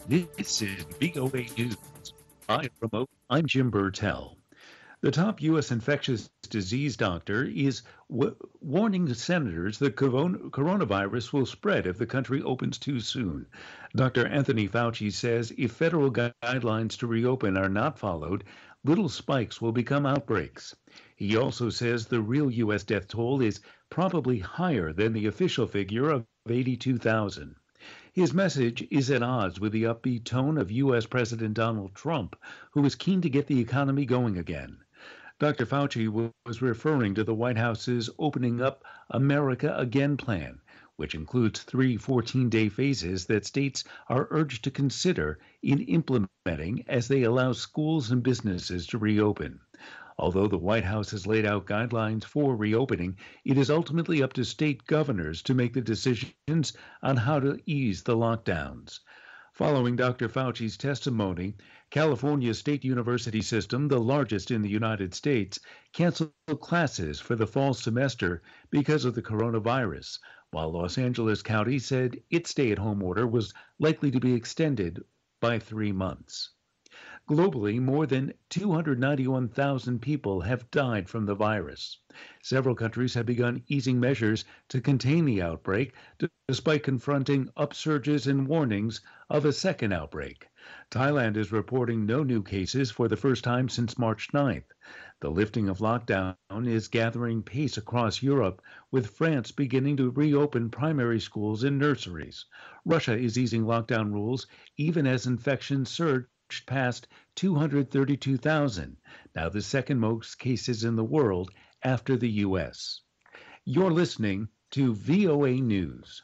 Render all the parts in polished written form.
This is VOA News. By remote, I'm Jim Burtell. The top U.S. infectious disease doctor is warning senators that coronavirus will spread if the country opens too soon. Dr. Anthony Fauci says if federal guidelines to reopen are not followed, little spikes will become outbreaks. He also says the real U.S. death toll is probably higher than the official figure of 82,000. His message is at odds with the upbeat tone of U.S. President Donald Trump, who is keen to get the economy going again. Dr. Fauci was referring to the White House's Opening Up America Again plan, which includes 3 14-day phases that states are urged to consider in implementing as they allow schools and businesses to reopen. Although the White House has laid out guidelines for reopening, it is ultimately up to state governors to make the decisions on how to ease the lockdowns. Following Dr. Fauci's testimony, California State University System, the largest in the United States, canceled classes for the fall semester because of the coronavirus, while Los Angeles County said its stay-at-home order was likely to be extended by 3 months. Globally, more than 291,000 people have died from the virus. Several countries have begun easing measures to contain the outbreak, despite confronting upsurges and warnings of a second outbreak. Thailand is reporting no new cases for the first time since March 9th. The lifting of lockdown is gathering pace across Europe, with France beginning to reopen primary schools and nurseries. Russia is easing lockdown rules even as infections surge past 232,000, now the second most cases in the world after the U.S. You're listening to VOA News.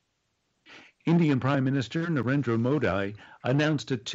Indian Prime Minister Narendra Modi announced a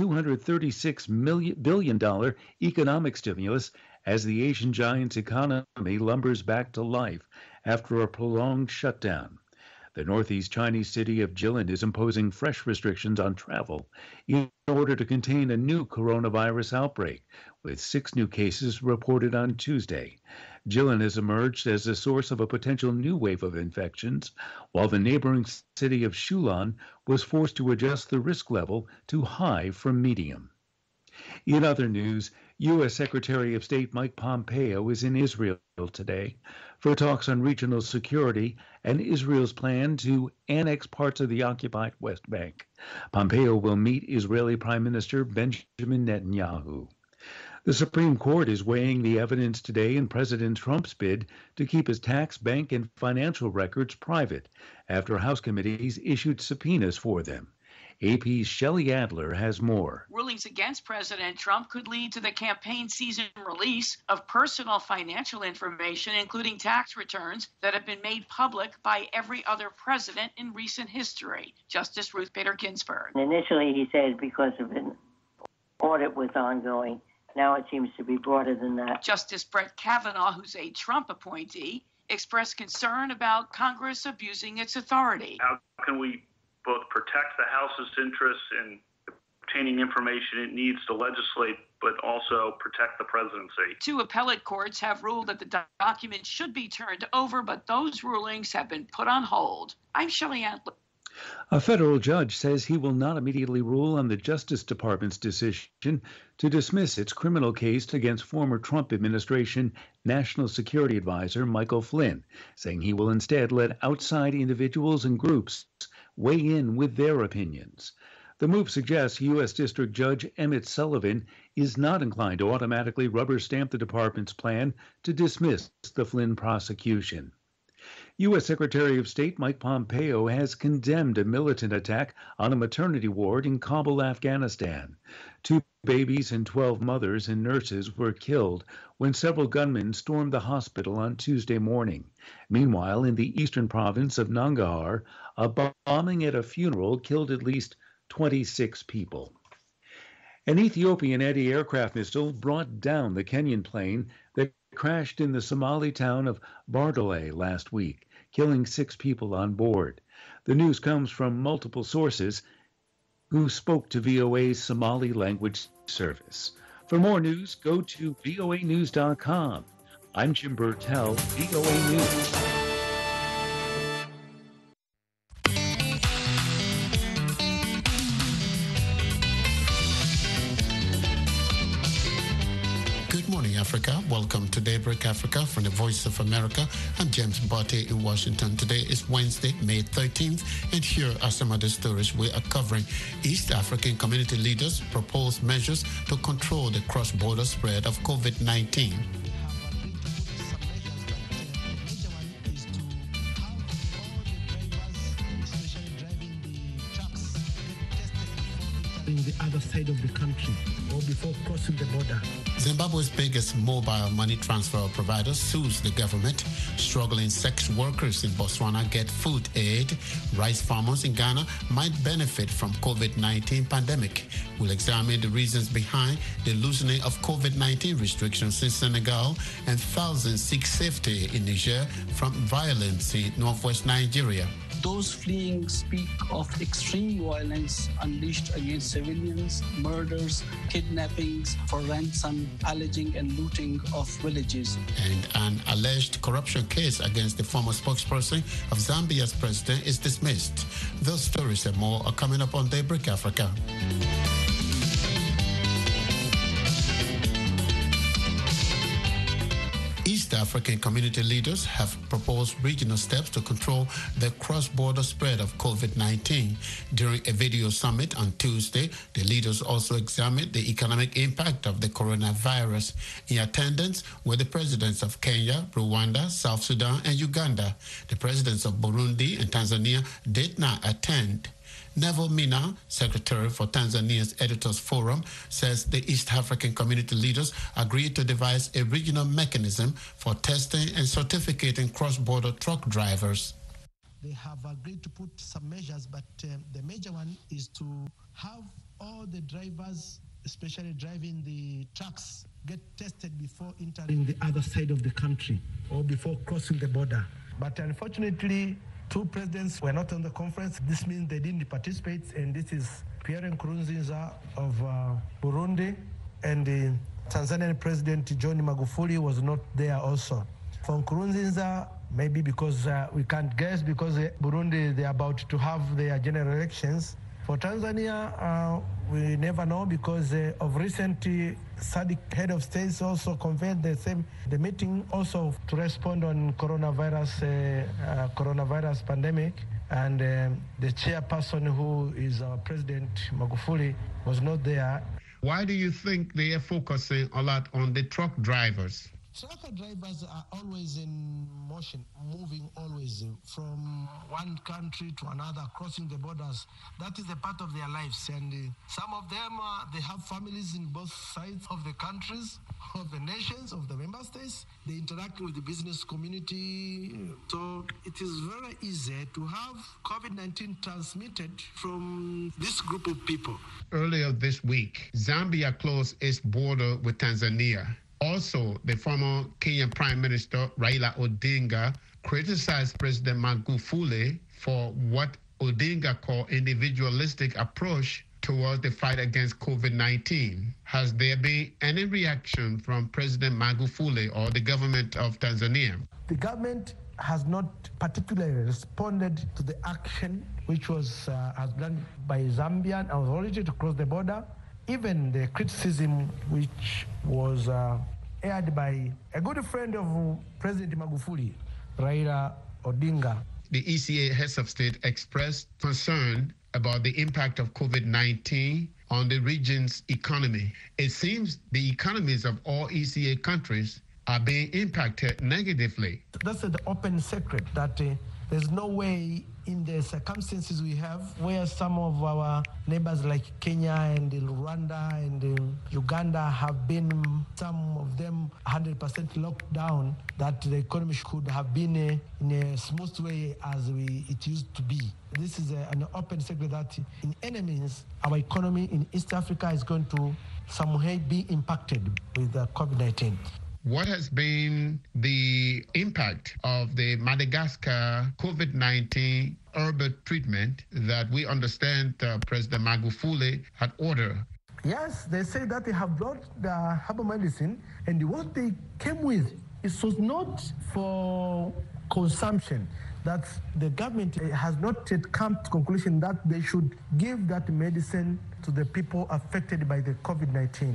$236 billion economic stimulus as the Asian giant's economy lumbers back to life after a prolonged shutdown. The northeast Chinese city of Jilin is imposing fresh restrictions on travel in order to contain a new coronavirus outbreak, with 6 new cases reported on Tuesday. Jilin has emerged as the source of a potential new wave of infections, while the neighboring city of Shulan was forced to adjust the risk level to high from medium. In other news, U.S. Secretary of State Mike Pompeo is in Israel today for talks on regional security and Israel's plan to annex parts of the occupied West Bank. Pompeo will meet Israeli Prime Minister Benjamin Netanyahu. The Supreme Court is weighing the evidence today in President Trump's bid to keep his tax, bank, and financial records private after House committees issued subpoenas for them. AP's Shelley Adler has more. Rulings against President Trump could lead to the campaign season release of personal financial information, including tax returns that have been made public by every other president in recent history. Justice Ruth Bader Ginsburg. Initially, he said because of an audit was ongoing. Now it seems to be broader than that. Justice Brett Kavanaugh, who's a Trump appointee, expressed concern about Congress abusing its authority. How can we both protect the House's interests in obtaining information it needs to legislate, but also protect the presidency? 2 appellate courts have ruled that the documents should be turned over, but those rulings have been put on hold. I'm Shelley Adler. A federal judge says he will not immediately rule on the Justice Department's decision to dismiss its criminal case against former Trump administration National Security Advisor Michael Flynn, saying he will instead let outside individuals and groups weigh in with their opinions. The move suggests U.S. District Judge Emmett Sullivan is not inclined to automatically rubber stamp the department's plan to dismiss the Flynn prosecution. U.S. Secretary of State Mike Pompeo has condemned a militant attack on a maternity ward in Kabul, Afghanistan. 2 babies and 12 mothers and nurses were killed when several gunmen stormed the hospital on Tuesday morning. Meanwhile, in the eastern province of Nangarhar, a bombing at a funeral killed at least 26 people. An Ethiopian anti-aircraft missile brought down the Kenyan plane that crashed in the Somali town of Bardole last week, killing 6 people on board. The news comes from multiple sources who spoke to VOA's Somali language service. For more news, go to voanews.com. I'm Jim Burtell, VOA News. Africa. Welcome to Daybreak Africa from the Voice of America. I'm James Botte in Washington. Today is Wednesday, May 13th, and here are some of the stories we are covering. East African community leaders propose measures to control the cross-border spread of COVID-19. The other side of the country or before crossing the border. Zimbabwe's biggest mobile money transfer provider sues the government. Struggling sex workers in Botswana get food aid. Rice farmers in Ghana might benefit from COVID-19 pandemic. We'll examine the reasons behind the loosening of COVID-19 restrictions in Senegal, and thousands seek safety in Niger from violence in northwest Nigeria. Those fleeing speak of extreme violence unleashed against civilians, murders, kidnappings for ransom, pillaging and looting of villages. And an alleged corruption case against the former spokesperson of Zambia's president is dismissed. Those stories and more are coming up on Daybreak Africa. East African community leaders have proposed regional steps to control the cross-border spread of COVID-19. During a video summit on Tuesday, the leaders also examined the economic impact of the coronavirus. In attendance were the presidents of Kenya, Rwanda, South Sudan, and Uganda. The presidents of Burundi and Tanzania did not attend. Neville Mina, secretary for Tanzania's Editors Forum, says the East African community leaders agreed to devise a regional mechanism for testing and certificating cross-border truck drivers. They have agreed to put some measures, but the major one is to have all the drivers, especially driving the trucks, get tested before entering the other side of the country or before crossing the border. But unfortunately, two presidents were not on the conference. This means they didn't participate, and this is Pierre Nkurunziza of Burundi, and the Tanzanian President John Magufuli was not there also. For Nkurunziza, maybe because we can't guess, because Burundi, they're about to have their general elections. For Tanzania, we never know because of recent SADC head of states also convened the meeting also to respond on coronavirus pandemic, and the chairperson, who is our President Magufuli, was not there. Why do you think they are focusing a lot on the truck drivers? Trucker drivers are always in motion, moving always from one country to another, crossing the borders. That is a part of their lives. And some of them, they have families in both sides of the countries, of the nations, of the member states. They interact with the business community. So it is very easy to have COVID-19 transmitted from this group of people. Earlier this week, Zambia closed its border with Tanzania. Also, the former Kenyan Prime Minister Raila Odinga criticized President Magufuli for what Odinga called individualistic approach towards the fight against COVID-19. Has there been any reaction from President Magufuli or the government of Tanzania? The government has not particularly responded to the action which was done by Zambian authority to cross the border. Even the criticism which was aired by a good friend of President Magufuli, Raila Odinga. The ECA heads of state expressed concern about the impact of COVID-19 on the region's economy. It seems the economies of all ECA countries are being impacted negatively. That's the open secret that there's no way in the circumstances we have where some of our neighbors like Kenya and Rwanda and Uganda have been, some of them 100% locked down, that the economy could have been in a smooth way as it used to be. This is an open secret that in any means our economy in East Africa is going to some way be impacted with COVID-19. What has been the impact of the Madagascar COVID-19 urban treatment that we understand President Magufuli had ordered? Yes, they say that they have brought the herbal medicine, and what they came with, it was not for consumption. That the government has not yet come to conclusion that they should give that medicine to the people affected by the COVID-19.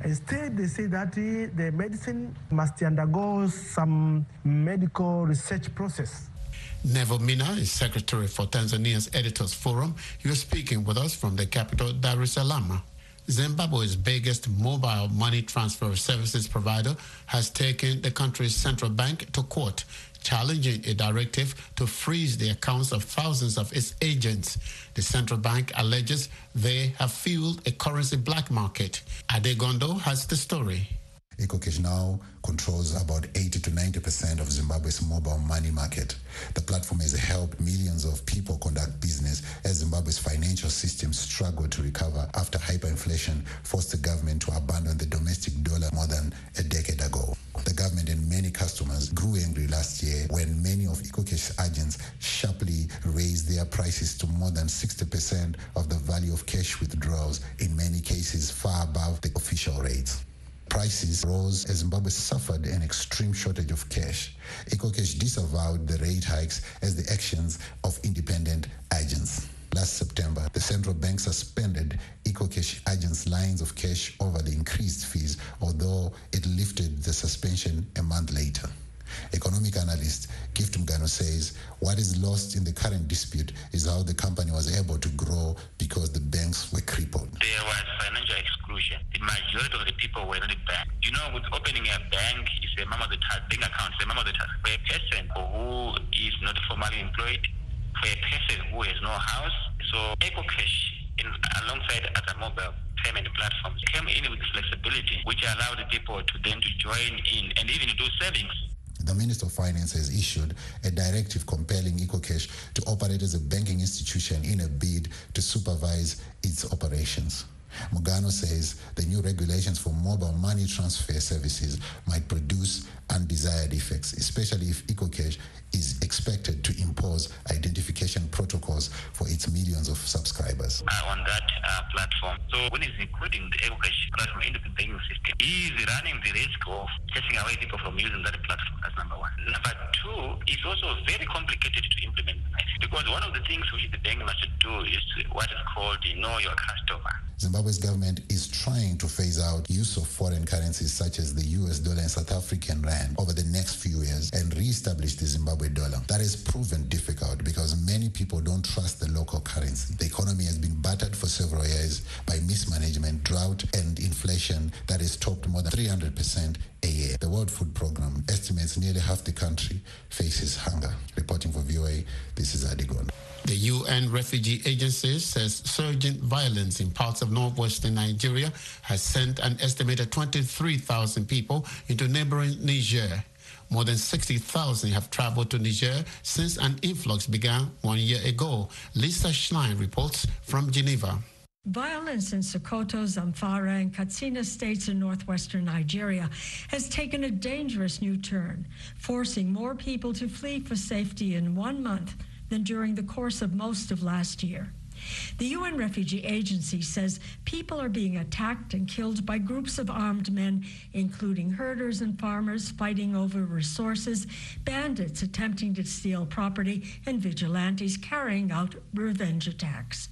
Instead, they say that the medicine must undergo some medical research process. Neville Mina is secretary for Tanzania's Editors Forum. He was speaking with us from the capital, Dar es Salaam. Zimbabwe's biggest mobile money transfer services provider has taken the country's central bank to court, challenging a directive to freeze the accounts of thousands of its agents. The central bank alleges they have fueled a currency black market. Adegondo has the story. EcoCash now controls about 80 to 90% of Zimbabwe's mobile money market. The platform has helped millions of people conduct business as Zimbabwe's financial system struggled to recover after hyperinflation forced the government to abandon the domestic dollar more than a decade ago. The government and many customers grew angry last year when many of EcoCash agents sharply raised their prices to more than 60% of the value of cash withdrawals, in many cases far above the official rates. Prices rose as Zimbabwe suffered an extreme shortage of cash. EcoCash disavowed the rate hikes as the actions of independent agents. Last September, the central bank suspended EcoCash agents' lines of cash over the increased fees, although it lifted the suspension a month later. Economic analyst Gift Mgano says what is lost in the current dispute is how the company was able to grow because the banks were crippled. There was financial exclusion. The majority of the people were not in bank. You know, with opening a bank is a mom of the task, bank account is a mom of the task. For a person who is not formally employed, for a person who has no house, so EcoCash, alongside other mobile payment platforms, came in with flexibility, which allowed the people to then to join in and even do savings. The Minister of Finance has issued a directive compelling EcoCash to operate as a banking institution in a bid to supervise its operations. Mugano says the new regulations for mobile money transfer services might produce undesired effects, especially if EcoCash is expected to impose identification protocols for its millions of subscribers. On that platform, so when he's including the EcoCash platform into the banking system, he is running the risk of chasing away people from using that platform. That's number one. Number two, it's also very complicated to implement, because one of the things which the bank must do is what is called know your customer. Zimbabwe's government is trying to phase out use of foreign currencies such as the US dollar and South African rand over the next few years and re-establish the Zimbabwe dollar. That has proven difficult because many people don't trust the local currency. The economy has been battered for several years by mismanagement, drought, and inflation that has topped more than 300% a year. The World Food Programme estimates nearly half the country faces hunger. Reporting for VOA, this is Adigon. The UN Refugee Agency says surging violence in parts of northwestern Nigeria has sent an estimated 23,000 people into neighboring Niger. More than 60,000 have traveled to Niger since an influx began 1 year ago. Lisa Schlein reports from Geneva. Violence in Sokoto, Zamfara, and Katsina states in northwestern Nigeria has taken a dangerous new turn, forcing more people to flee for safety in 1 month than during the course of most of last year. The UN Refugee Agency says people are being attacked and killed by groups of armed men, including herders and farmers fighting over resources, bandits attempting to steal property, and vigilantes carrying out revenge attacks.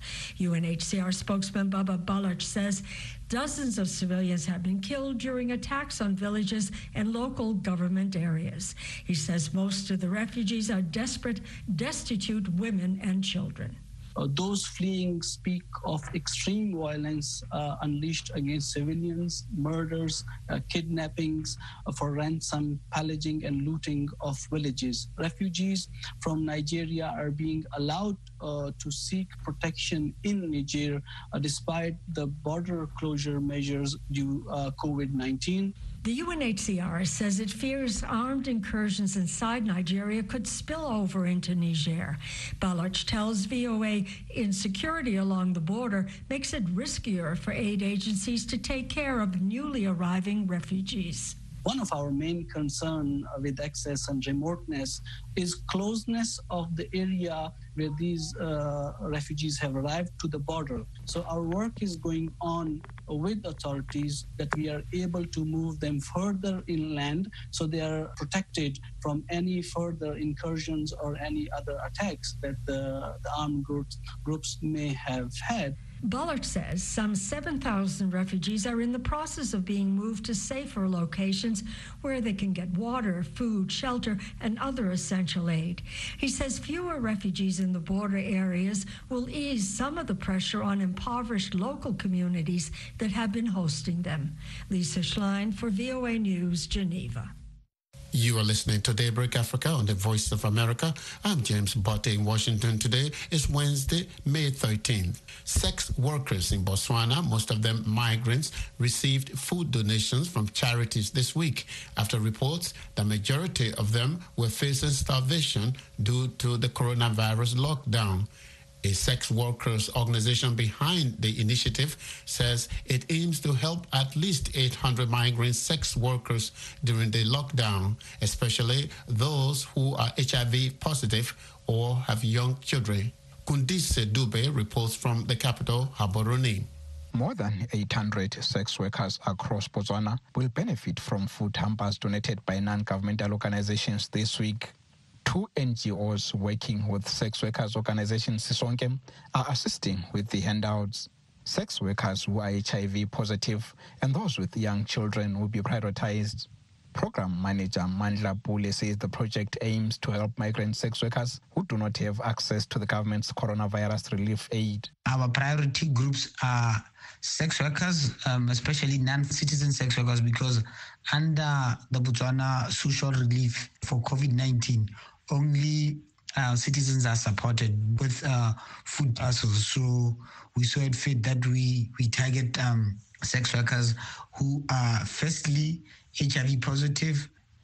UNHCR spokesman Baba Baloch says dozens of civilians have been killed during attacks on villages and local government areas. He says most of the refugees are desperate, destitute women and children. Those fleeing speak of extreme violence unleashed against civilians, murders, kidnappings for ransom, pillaging and looting of villages. Refugees from Nigeria are being allowed to seek protection in Niger despite the border closure measures due COVID-19. The UNHCR says it fears armed incursions inside Nigeria could spill over into Niger. Baloch tells VOA insecurity along the border makes it riskier for aid agencies to take care of newly arriving refugees. One of our main concerns with access and remoteness is closeness of the area where these refugees have arrived to the border. So our work is going on with authorities that we are able to move them further inland so they are protected from any further incursions or any other attacks that the armed groups may have had. Bullard says some 7,000 refugees are in the process of being moved to safer locations where they can get water, food, shelter, and other essential aid. He says fewer refugees in the border areas will ease some of the pressure on impoverished local communities that have been hosting them. Lisa Schlein for VOA News, Geneva. You are listening to Daybreak Africa on the Voice of America. I'm James Botte in Washington. Today is Wednesday, May 13th. Sex workers in Botswana, most of them migrants, received food donations from charities this week after reports the majority of them were facing starvation due to the coronavirus lockdown. A sex workers organization behind the initiative says it aims to help at least 800 migrant sex workers during the lockdown, especially those who are HIV positive or have young children. Kundise Dube reports from the capital, Gaborone. More than 800 sex workers across Botswana will benefit from food hampers donated by non-governmental organizations this week. 2 NGOs working with sex workers organization Sisonke are assisting with the handouts. Sex workers who are HIV positive and those with young children will be prioritized. Program manager Mandla Pule says the project aims to help migrant sex workers who do not have access to the government's coronavirus relief aid. Our priority groups are sex workers, especially non-citizen sex workers, because under the Botswana social relief for COVID-19, only citizens are supported with food parcels. So we saw it fit that we target sex workers who are firstly HIV positive,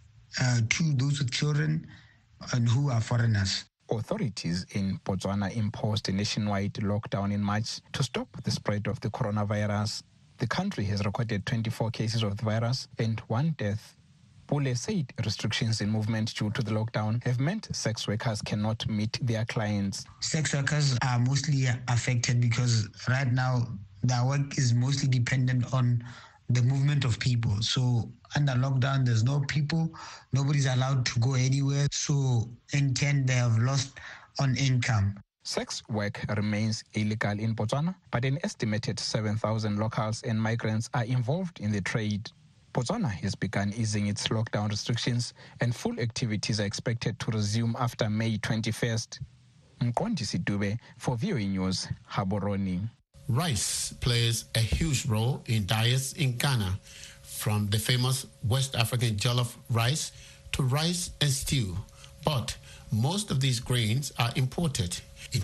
2, those with children, and who are foreigners. Authorities in Botswana imposed a nationwide lockdown in March to stop the spread of the coronavirus. The country has recorded 24 cases of the virus and 1 death. Pule said restrictions in movement due to the lockdown have meant sex workers cannot meet their clients. Sex workers are mostly affected because right now their work is mostly dependent on the movement of people. So under lockdown, there's no people, nobody's allowed to go anywhere. So in turn, they have lost on income. Sex work remains illegal in Botswana, but an estimated 7,000 locals and migrants are involved in the trade. Botswana has begun easing its lockdown restrictions and full activities are expected to resume after May 21st. Mqondisi Dube for VOA News, Gaborone. Rice plays a huge role in diets in Ghana, from the famous West African jollof rice to rice and stew. But most of these grains are imported. In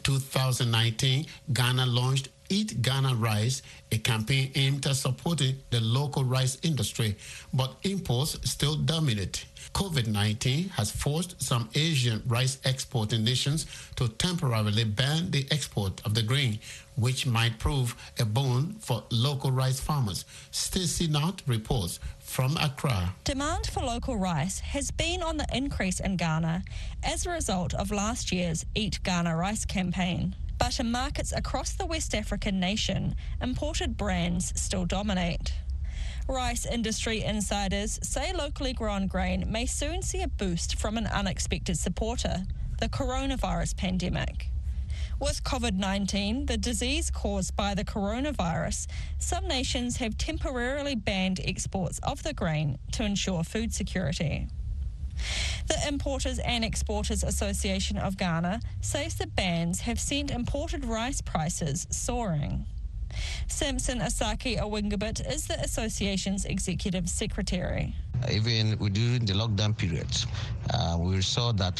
2019, Ghana launched Eat Ghana Rice, a campaign aimed at supporting the local rice industry, but imports still dominate. COVID-19 has forced some Asian rice exporting nations to temporarily ban the export of the grain, which might prove a boon for local rice farmers. Stacey Knott reports from Accra. Demand for local rice has been on the increase in Ghana as a result of last year's Eat Ghana Rice campaign. But in markets across the West African nation, imported brands still dominate. Rice industry insiders say locally grown grain may soon see a boost from an unexpected supporter, the coronavirus pandemic. With COVID-19, the disease caused by the coronavirus, some nations have temporarily banned exports of the grain to ensure food security. The Importers and Exporters Association of Ghana says the bans have sent imported rice prices soaring. Samson Asaki Awingabit is the association's executive secretary. Even during the lockdown period, we saw that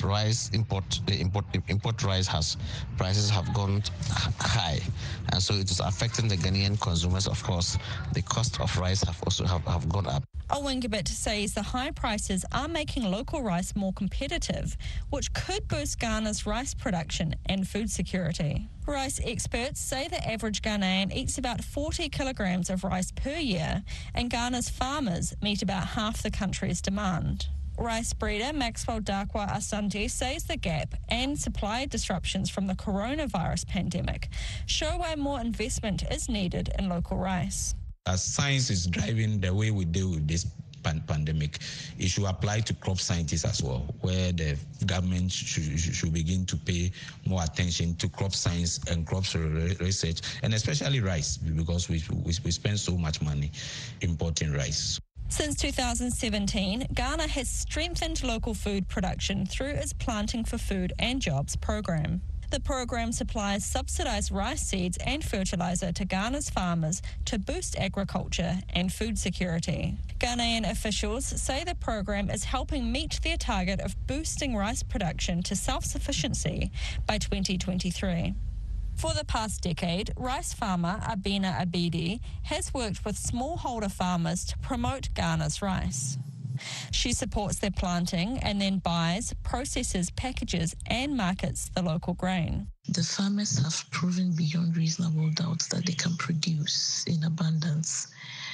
import rice prices have gone high, and so it is affecting the Ghanaian consumers. Of course, the cost of rice have gone up. Awingabit says the high prices are making local rice more competitive, which could boost Ghana's rice production and food security. Rice experts say the average Ghanaian eats about 40 kilograms of rice per year, and Ghana's farmers meet about half the country's demand. Rice breeder Maxwell Darkwa Asante says the gap and supply disruptions from the coronavirus pandemic show why more investment is needed in local rice. As science is driving the way we deal with this pandemic, it should apply to crop scientists as well, where the government should begin to pay more attention to crop science and crops research, and especially rice, because we spend so much money importing rice. Since 2017, Ghana has strengthened local food production through its Planting for Food and Jobs program. The program supplies subsidised rice seeds and fertiliser to Ghana's farmers to boost agriculture and food security. Ghanaian officials say the program is helping meet their target of boosting rice production to self-sufficiency by 2023. For the past decade, rice farmer Abina Abidi has worked with smallholder farmers to promote Ghana's rice. She supports their planting and then buys, processes, packages and markets the local grain. The farmers have proven beyond reasonable doubt that they can produce in abundance.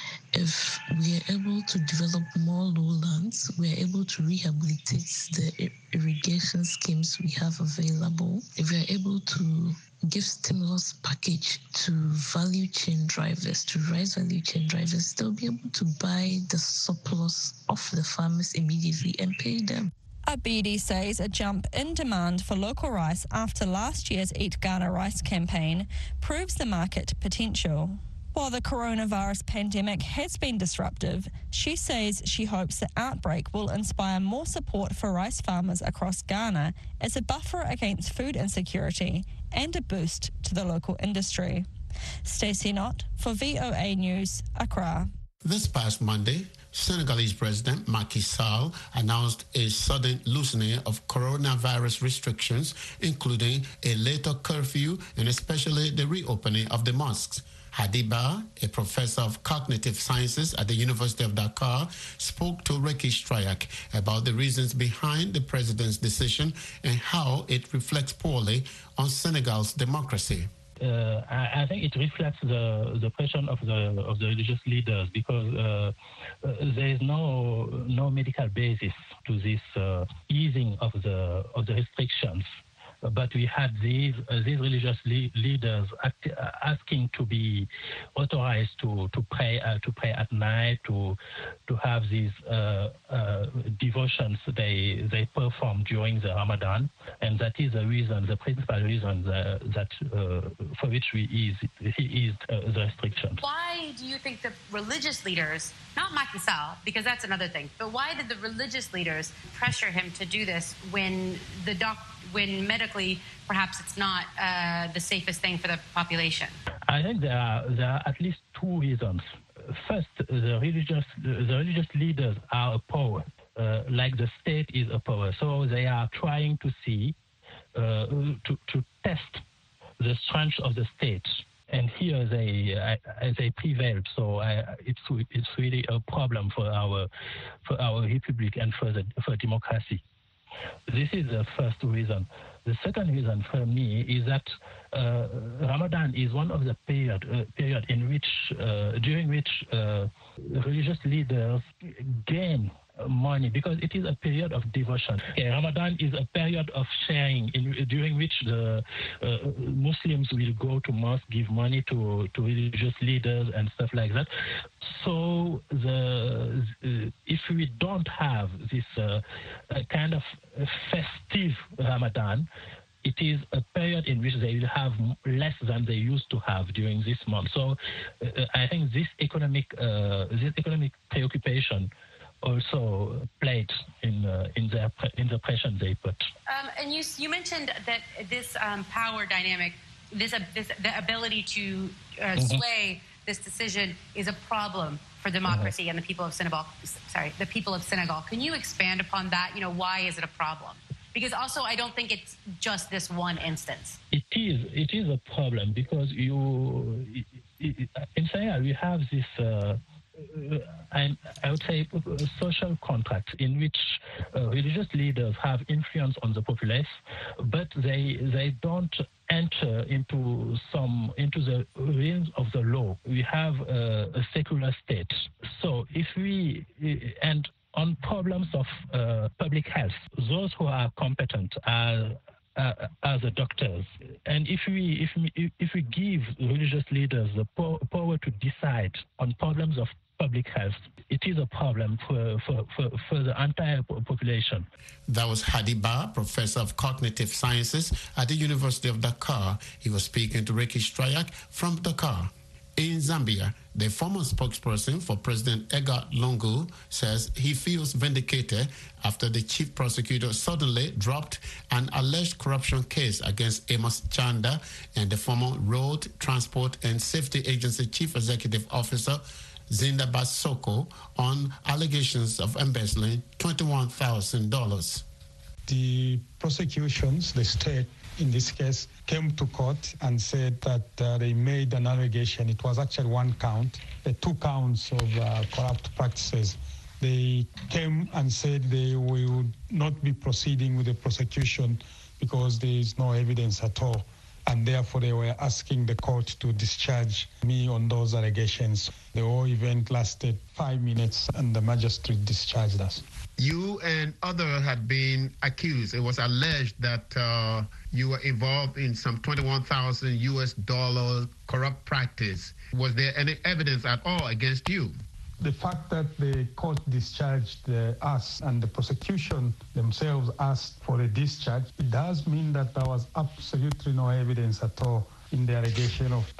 If we are able to develop more lowlands, we are able to rehabilitate the irrigation schemes we have available. If we are able to give stimulus package to value chain drivers, to rice value chain drivers, they'll be able to buy the surplus of the farmers immediately and pay them. Abidi says a jump in demand for local rice after last year's Eat Ghana Rice campaign proves the market potential. While the coronavirus pandemic has been disruptive, she says she hopes the outbreak will inspire more support for rice farmers across Ghana as a buffer against food insecurity and a boost to the local industry. Stacey Knott for VOA News, Accra. This past Monday, Senegalese President Macky Sall announced a sudden loosening of coronavirus restrictions, including a later curfew and especially the reopening of the mosques. Hadiba, a professor of cognitive sciences at the University of Dakar, spoke to Ricky Strayak about the reasons behind the president's decision and how it reflects poorly on Senegal's democracy. I think it reflects the pressure of the religious leaders, because there is no medical basis to this easing of the restrictions. But we had these religious leaders asking to be authorized to pray at night, to have these devotions they perform during the Ramadan, and that is the principal reason that for which he eased the restrictions. Why do you think the religious leaders, not Macky Sall, because that's another thing, but why did the religious leaders pressure him to do this when when medically perhaps it's not the safest thing for the population? I think there are at least two reasons. First, the religious leaders are a power, like the state is a power. So they are trying to see, to test the strength of the state. And here they prevailed. So it's really a problem for our republic and for democracy. This is the first reason. The second reason for me is that Ramadan is one of the period during which religious leaders gain money, because it is a period of devotion. Ramadan is a period of sharing during which the Muslims will go to mosque, give money to religious leaders and stuff like that. So if we don't have this kind of festive Ramadan, it is a period in which they will have less than they used to have during this month. So I think this economic preoccupation also played in the pressure they put. And you mentioned that this power dynamic, the ability to sway this decision is a problem for democracy and the people of Senegal. The people of Senegal. Can you expand upon that? Why is it a problem? Because also, I don't think it's just this one instance. It is a problem because in Senegal we have this. I would say a social contract in which religious leaders have influence on the populace, but they don't enter into the realms of the law. We have a secular state. So if we and on problems of public health. Those who are competent are the doctors, and if we give religious leaders the power to decide on problems of public health, it is a problem for the entire population. That was Hadi Ba, professor of cognitive sciences at the University of Dakar. He was speaking to Ricky Strayak from Dakar. In Zambia, the former spokesperson for President Edgar Lungu says he feels vindicated after the chief prosecutor suddenly dropped an alleged corruption case against Amos Chanda and the former Road Transport and Safety Agency Chief Executive Officer Zinda Basoko on allegations of embezzling $21,000. The prosecutions, the state in this case, came to court and said that they made an allegation. It was actually one count, 2 counts of corrupt practices. They came and said they would not be proceeding with the prosecution because there is no evidence at all. And therefore, they were asking the court to discharge me on those allegations. The whole event lasted 5 minutes and the magistrate discharged us. You and others had been accused. It was alleged that you were involved in some $21,000 corrupt practice. Was there any evidence at all against you? The fact that the court discharged us and the prosecution themselves asked for a discharge, it does mean that there was absolutely no evidence at all in the allegation of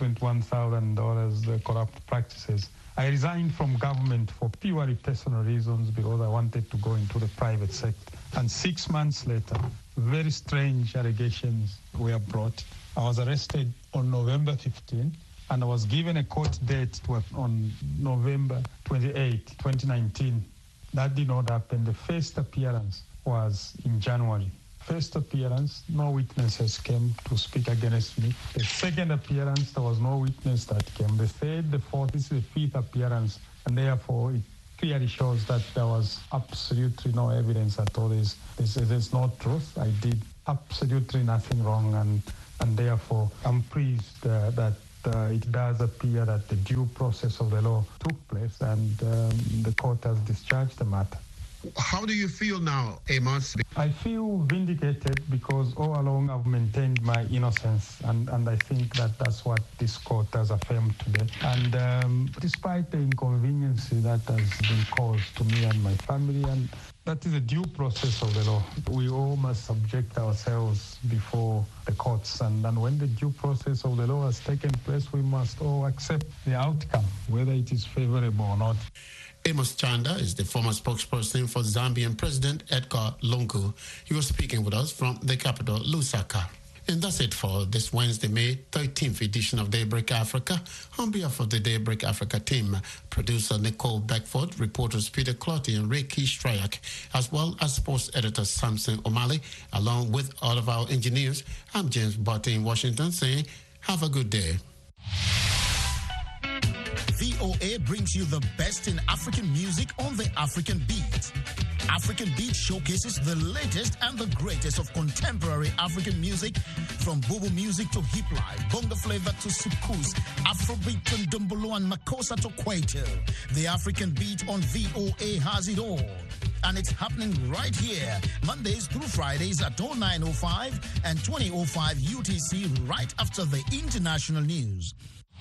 $21,000 corrupt practices. I resigned from government for purely personal reasons because I wanted to go into the private sector. And 6 months later, very strange allegations were brought. I was arrested on November 15, and I was given a court date on November 28, 2019. That did not happen. The first appearance was in January. First appearance, no witnesses came to speak against me. The second appearance, there was no witness that came. The third, the fourth, this is the 5th appearance, and therefore it clearly shows that there was absolutely no evidence at all. There's no truth. I did absolutely nothing wrong, and therefore I'm pleased that it does appear that the due process of the law took place and the court has discharged the matter. How do you feel now, Amos? I feel vindicated because all along I've maintained my innocence, and I think that's what this court has affirmed today. And despite the inconvenience that has been caused to me and my family, and that is a due process of the law. We all must subject ourselves before the courts, and when the due process of the law has taken place, we must all accept the outcome, whether it is favorable or not. Amos Chanda is the former spokesperson for Zambian President Edgar Lungu. He was speaking with us from the capital, Lusaka. And that's it for this Wednesday, May 13th edition of Daybreak Africa. On behalf of the Daybreak Africa team, producer Nicole Beckford, reporters Peter Clotty and Ricky Strayak, as well as sports editor Samson O'Malley, along with all of our engineers, I'm James Barty in Washington saying, have a good day. VOA brings you the best in African music on the African Beat. African Beat showcases the latest and the greatest of contemporary African music, from Bobo music to hip life, bongo flavor to soukous, Afrobeat to Ndombolo and Makossa to Kwaito. The African Beat on VOA has it all. And it's happening right here, Mondays through Fridays at 09:05 and 20:05 UTC, right after the international news.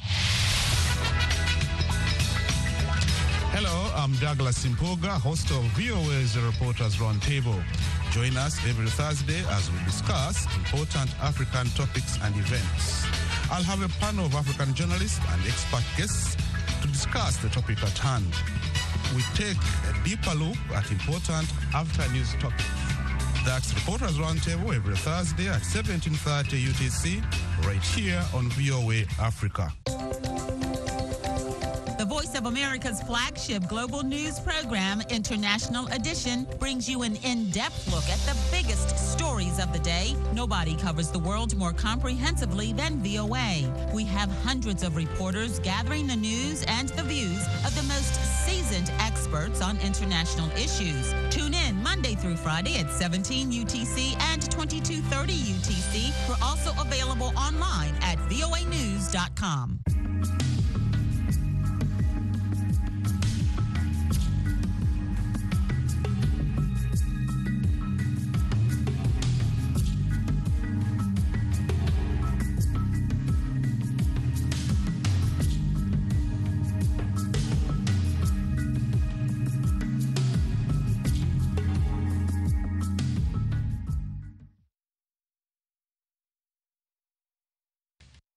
Hello, I'm Douglas Simpoga, host of VOA's Reporters Roundtable. Join us every Thursday as we discuss important African topics and events. I'll have a panel of African journalists and expert guests to discuss the topic at hand. We take a deeper look at important after-news topics. That's Reporters Roundtable every Thursday at 17:30 UTC, right here on VOA Africa. The Voice of America's flagship global news program, International Edition, brings you an in-depth look at the biggest stories of the day. Nobody covers the world more comprehensively than VOA. We have hundreds of reporters gathering the news and the views of the most seasoned experts on international issues. Tune in Monday through Friday at 17 UTC and 22:30 UTC. We're also available online at voanews.com.